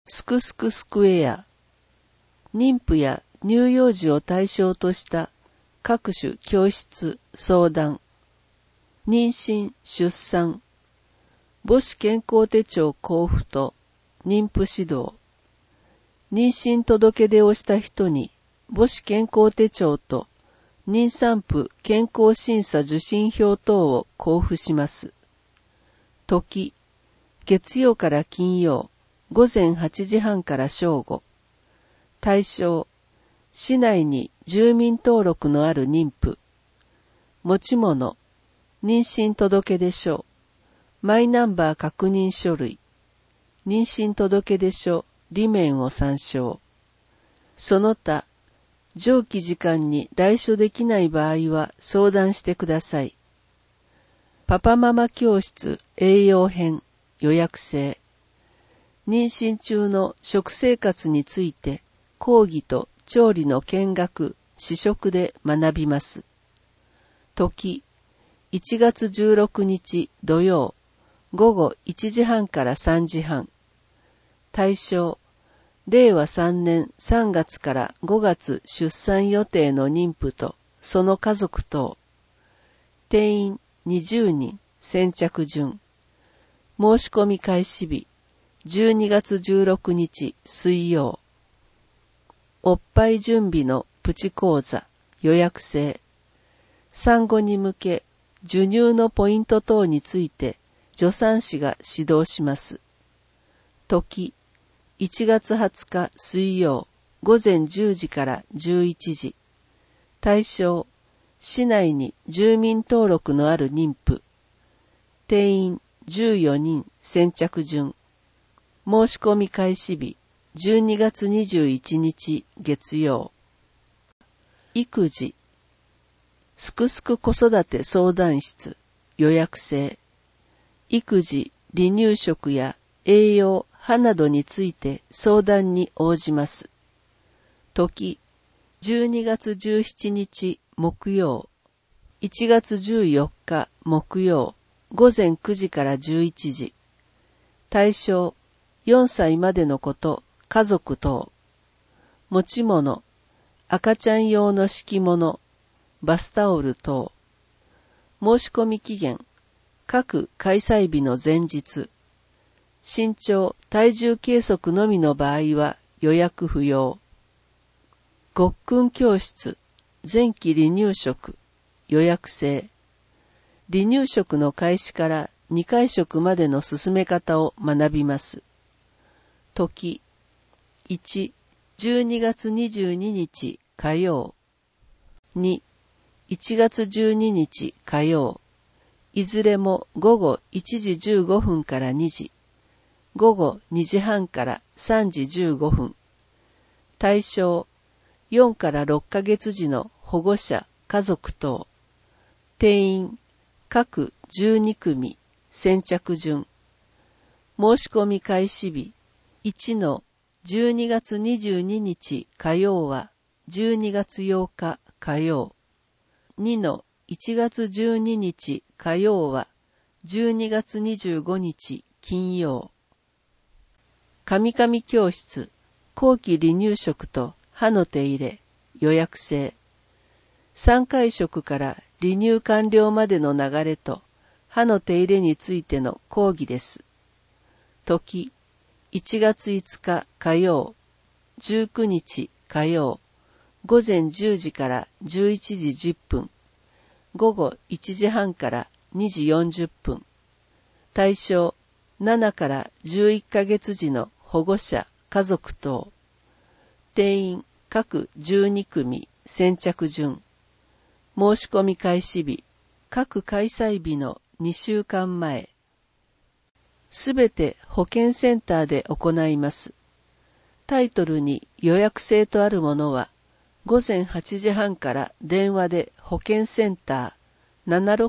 すくすくスクエア、妊婦や乳幼児を対象とした各種教室、相談、妊娠、出産、母子健康手帳交付と妊婦指導、妊娠届出をした人に母子健康手帳と妊産婦健康審査受診票等を交付します。時、月曜から金曜、午前8時半から正午。対象、市内に住民登録のある妊婦。持ち物、妊娠届出書、マイナンバー確認書類、妊娠届出書、裏面を参照。その他、上記時間に来所できない場合は相談してください。パパママ教室栄養編予約制。妊娠中の食生活について講義と調理の見学、試食で学びます。時、1月16日土曜、午後1時半から3時半。対象、令和3年3月から5月出産予定の妊婦とその家族等。定員20人、先着順。申し込み開始日、12月16日水曜。おっぱい準備のプチ講座、予約制。産後に向け、授乳のポイント等について、助産師が指導します。時、1月20日水曜、午前10時から11時。対象、市内に住民登録のある妊婦。定員14人、先着順。申し込み開始日、12月21日月曜。育児、すくすく子育て相談室、予約制。育児、離乳食や栄養、歯などについて相談に応じます。時、12月17日木曜、1月14日木曜、午前9時から11時。対象、4歳までの子と家族等。持ち物、赤ちゃん用の敷物、バスタオル等。申し込み期限、各開催日の前日。身長、体重計測のみの場合は予約不要。ごっくん教室、前期離乳食、予約制。離乳食の開始から2回食までの進め方を学びます。時、1、12月22日火曜。2、1月12日火曜。いずれも午後1時15分から2時。午後2時半から3時15分。対象、4から6ヶ月時の保護者、家族等。定員、各12組、先着順。申し込み開始日、1の12月22日火曜は12月8日火曜。2の1月12日火曜は12月25日金曜。カミカミ教室、後期離乳食と歯の手入れ、予約制。3回食から離乳完了までの流れと歯の手入れについての講義です。時、1月5日火曜、19日火曜、午前10時から11時10分、午後1時半から2時40分。対象、7から11ヶ月時の保護者、家族等。定員、各12組、先着順。申し込み開始日、各開催日の2週間前。すべて保健センターで行います。タイトルに予約制とあるものは、午前8時半から電話で保健センター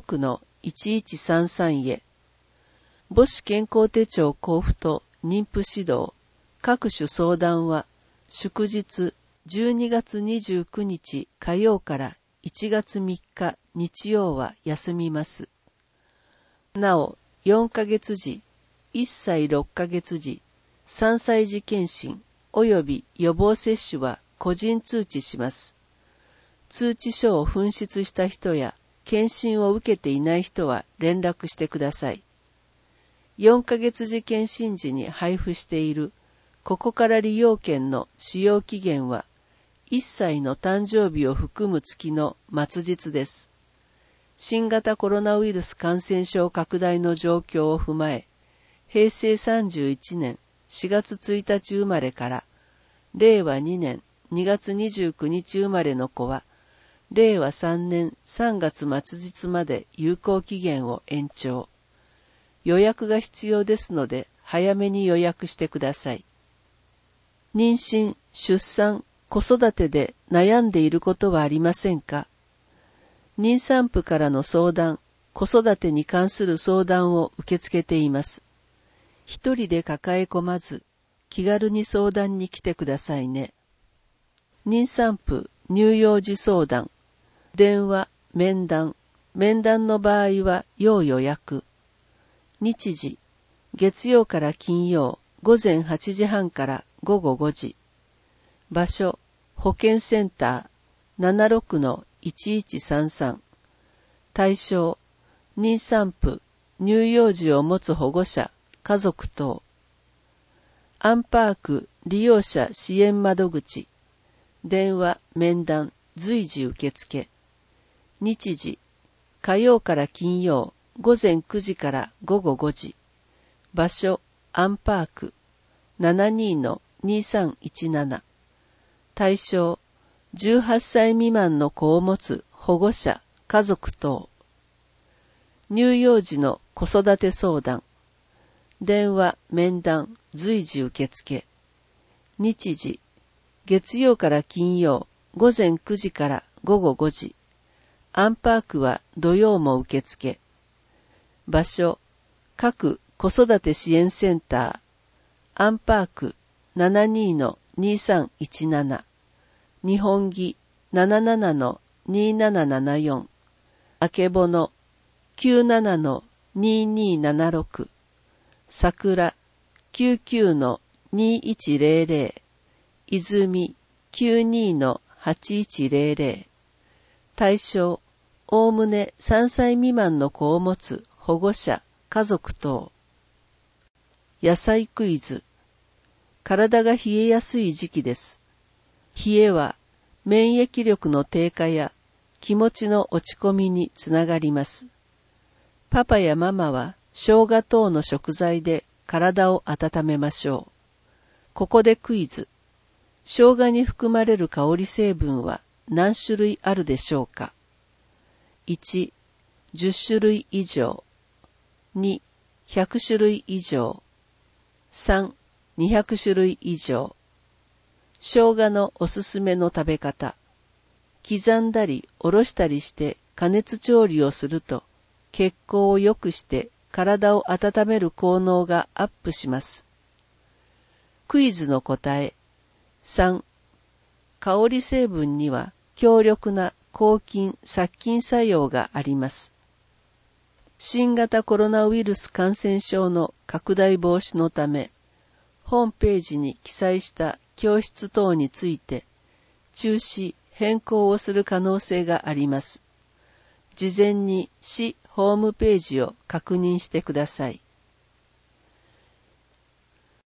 76-1133 へ。母子健康手帳交付と妊婦指導、各種相談は、祝日12月29日火曜から1月3日日曜は休みます。なお、4ヶ月時、1歳6ヶ月時、 3歳児検診及び予防接種は個人通知します。通知書を紛失した人や検診を受けていない人は連絡してください。4ヶ月時検診時に配布しているここから利用券の使用期限は1歳の誕生日を含む月の末日です。新型コロナウイルス感染症拡大の状況を踏まえ、平成31年4月1日生まれから令和2年2月29日生まれの子は、令和3年3月末日まで有効期限を延長。予約が必要ですので、早めに予約してください。妊娠、出産、子育てで悩んでいることはありませんか？妊産婦からの相談、子育てに関する相談を受け付けています。一人で抱え込まず、気軽に相談に来てくださいね。妊産婦乳幼児相談、電話、面談の場合は要予約。日時、月曜から金曜、午前8時半から午後5時。場所、保健センター 76-1133。対象、妊産婦、乳幼児を持つ保護者、家族等。アンパーク利用者支援窓口。電話、面談、随時受付。日時、火曜から金曜、午前9時から午後5時。場所、アンパーク 72-2317。対象、18歳未満の子を持つ保護者、家族等。乳幼児の子育て相談。電話、面談、随時受付。日時、月曜から金曜、午前9時から午後5時。アンパークは土曜も受付。場所、各子育て支援センター、アンパーク 72-2317、日本木 77-2774、あけぼの 97-2276、桜 99-2100、泉 92-8100。対象、おおむね3歳未満の子を持つ保護者、家族等。野菜クイズ。体が冷えやすい時期です。冷えは免疫力の低下や気持ちの落ち込みにつながります。パパやママは生姜等の食材で体を温めましょう。ここでクイズ。生姜に含まれる香り成分は何種類あるでしょうか？ 1、10種類以上。2、100種類以上。3、200種類以上。生姜のおすすめの食べ方。刻んだりおろしたりして加熱調理をすると血行を良くして体を温める効能がアップします。クイズの答え。3、香り成分には強力な抗菌・殺菌作用があります。新型コロナウイルス感染症の拡大防止のため、ホームページに記載した教室等について、中止・変更をする可能性があります。事前に市ホームページを確認してください。